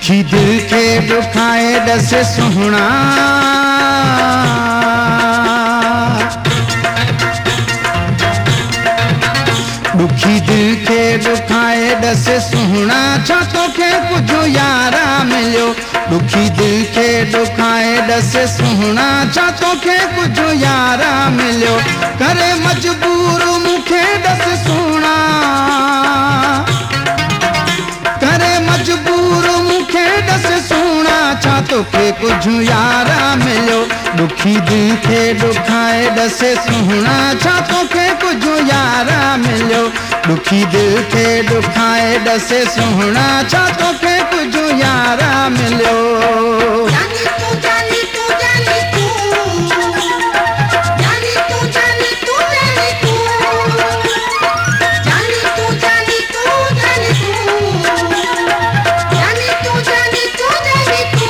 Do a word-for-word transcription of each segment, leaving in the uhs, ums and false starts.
दुखी दिल के दुखाए दसे सुहना, दुखी दिल के दुखाए दसे सुहना, छा तोखे कुछ यारा मिलियो। दुखी दिल के दुखाए दसे सुहना, छा तोखे कुछ यारा मिलियो। करे मजबूर मुखे दस सुहना, करे मजबूर मुखे दस सुहना, छा तोखे कुछ यारा मिलियो। दुखी दिल के दुखाए दसे सुहना, छा तोखे कुछ यारा मिलियो। दुखी दिल के दुखाए दसे सुहना, छा तोखे कुछ यारा मिलियो। जानी तू जानी तू जानी तू, जानी तू जानी तू जानी तू, जानी तू जानी तू जानी तू, जानी तू जानी तू जानी तू।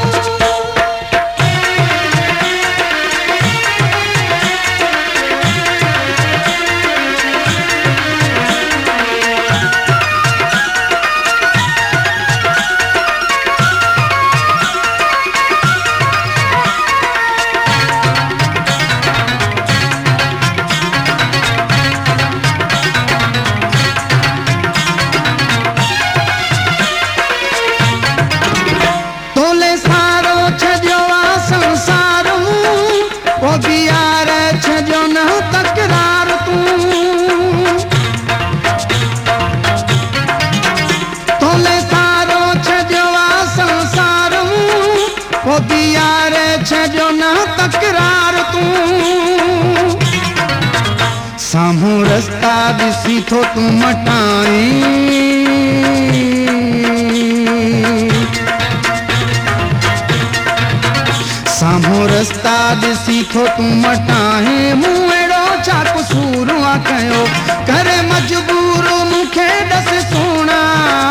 तोले सारो छजो आ संसार मूं, ओ बियार छजो न तकरार तूं। तोले सारो छजो आ संसार मूं, ओ बियार छजो न तकरार तूं। साम्हूं रस्ता ॾिसी थो तूं मटाई, साम्हूं रस्ता ॾिसी थो तूं मटाए। मूं अहिड़ो छा कसूर आ कयो, करे मजबूर मूंखे ॾस सुहिणा,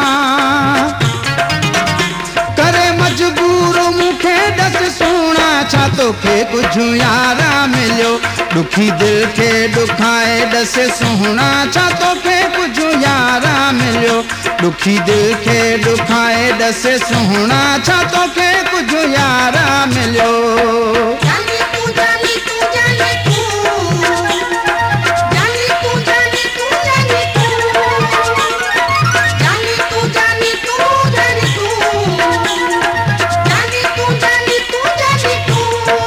करे मजबूर मूंखे ॾस सुहिणा, छा तोखे कुझु यारा मिलियो। दुखी दिल के दुखाए ॾसे सुहिणा, छा तोखे कुझु यारा मिलियो। दुखी दिल के दुखाए ॾसे सुहिणा, छा तोखे कुझु यारा मिलियो। जानी तू जानी तू जानी तू, जानी तू जानी तू जानी तू, जानी तू जानी तू जानी तू, जानी तू जानी तू जानी तू।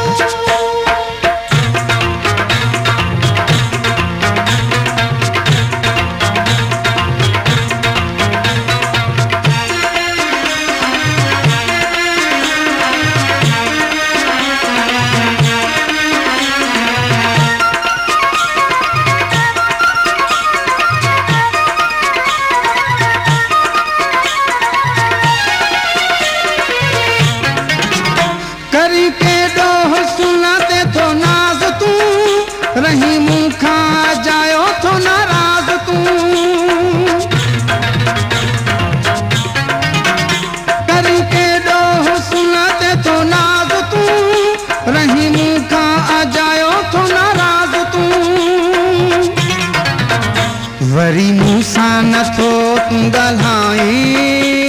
करी के डोह सुनाते थो नाज़ तूं, रही मूं खां जायो थो नाराज़ तूं। करी के डोह सुनाते थो नाज़ तूं, रही मूं खां जायो थो नाराज़ तूं। वरी मूं सां नथो तूं ॻाल्हाई,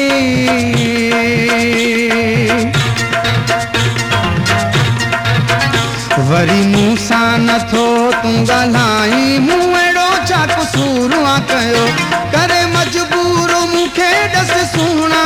वरी मूं सां नथो तूं ॻाल्हाई। मूं अहिड़ो छा कसूर आ कयो, करे मजबूर मूंखे ॾस सुहिणा,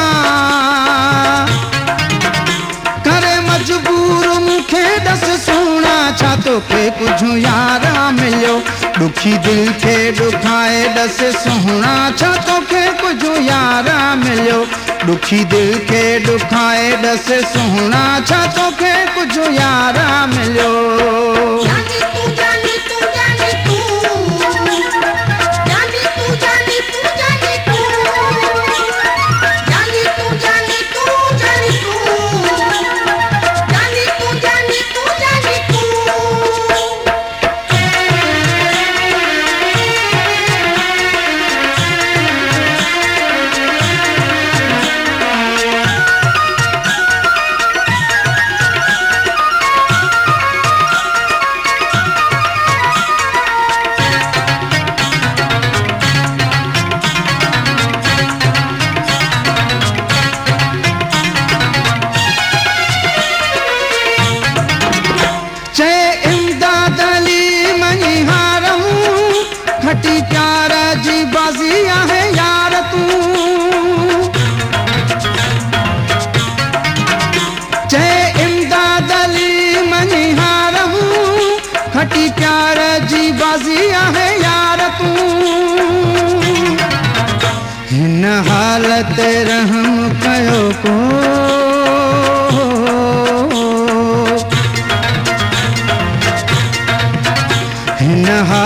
करे मजबूर मूंखे ॾस सुहिणा, छा तोखे कुझु यारा मिलियो। दुखी दिल के दुखाए ॾसे सुहिणा, छा तोखे कुझु यारा मिलियो। दुखी दिल के दुखाए ॾसे सुहिणा, छा तोखे कुझु यारा मिलियो। जानी तू जानी तू जानी तू, जानी तू जानी तू जानी तू, जानी तू जानी तू जानी तू, जानी तू जानी तू जानी तू।